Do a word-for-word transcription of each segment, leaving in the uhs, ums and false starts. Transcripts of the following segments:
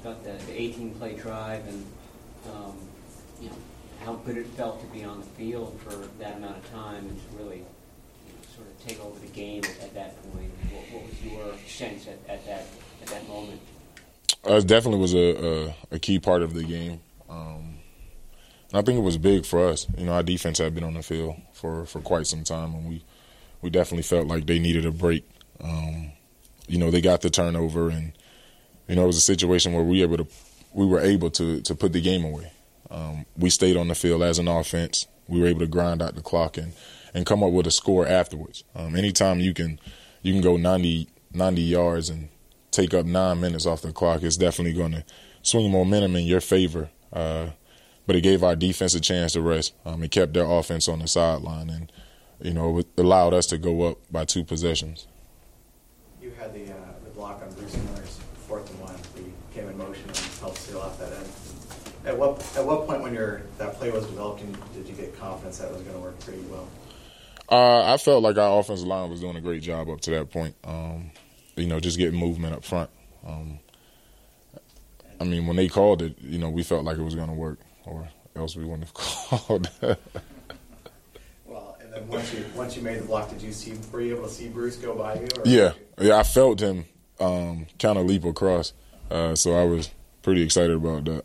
about the, the eighteen-play drive and um, you know how good it felt to be on the field for that amount of time and to really you know, sort of take over the game at, at that point. What, what was your sense at, at that at that moment? Uh, it definitely was a, a, a key part of the game. Um, and I think it was big for us. You know, our defense had been on the field for, for quite some time, and we, we definitely felt like they needed a break. Um, you know, they got the turnover, and you know, it was a situation where we were able to we were able to to put the game away. Um, we stayed on the field as an offense. We were able to grind out the clock and, and come up with a score afterwards. Um, anytime you can you can go ninety, ninety yards and take up nine minutes off the clock, it's definitely going to swing momentum in your favor. Uh, but it gave our defense a chance to rest. Um, it kept their offense on the sideline, and you know, it allowed us to go up by two possessions. You had the uh, the block on Bruce Miller's fourth and one. We came in motion and helped seal off that end. At what at what point when your that play was developing did you get confidence that it was going to work pretty well? Uh, I felt like our offensive line was doing a great job up to that point. Um, you know, just getting movement up front. Um, I mean, when they called it, you know, we felt like it was going to work, or else we wouldn't have called. Well, and then once you once you made the block, did you see were you able to see Bruce go by you? Or yeah, yeah, I felt him um, kind of leap across, uh, so I was pretty excited about that.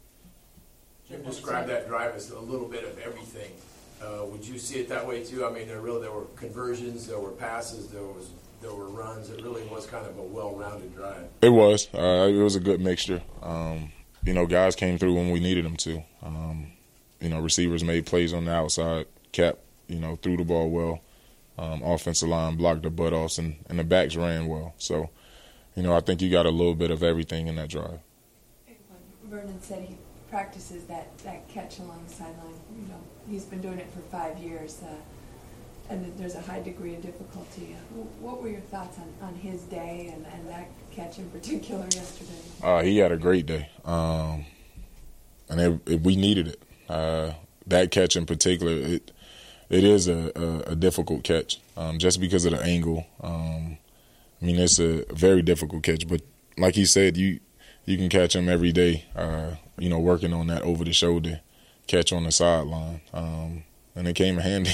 Jim described that drive as a little bit of everything. Uh, would you see it that way too? I mean, there really there were conversions, there were passes, there was there were runs. It really was kind of a well-rounded drive. It was. Uh, it was a good mixture. Um, you know, guys came through when we needed them to. Um, you know, receivers made plays on the outside. Cap, you know, threw the ball well. Um, offensive line blocked the butt offs, and, and the backs ran well. So, you know, I think you got a little bit of everything in that drive. Vernon said he practices that, that catch along the sideline. You know, he's been doing it for five years, uh, and there's a high degree of difficulty. Uh, what were your thoughts on, on his day and, and that catch in particular yesterday? Uh, he had a great day, um, and it, it, we needed it. Uh, that catch in particular, it it is a, a, a difficult catch, um, just because of the angle. Um, I mean, it's a very difficult catch, but like he said, you you can catch him every day. Uh, you know, working on that over the shoulder catch on the sideline, um, and it came in handy.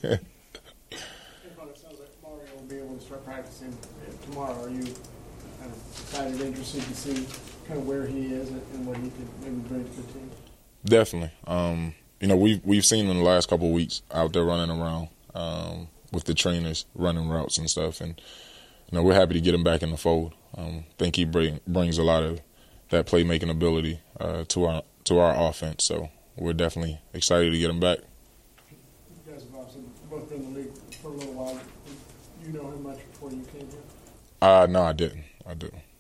It sounds like Mario will be able to start practicing tomorrow. Are you kind of excited, interested to see kind of where he is and what he could maybe bring to the team? Definitely. Um, you know, we've we've seen him in the last couple of weeks out there running around um, with the trainers, running routes and stuff, and you know, we're happy to get him back in the fold. Um, I think he bring, brings a lot of that playmaking ability uh, to our to our offense. So we're definitely excited to get him back. You guys have obviously both been in the league for a little while. You know him much before you came here? Uh, no, I didn't. I didn't.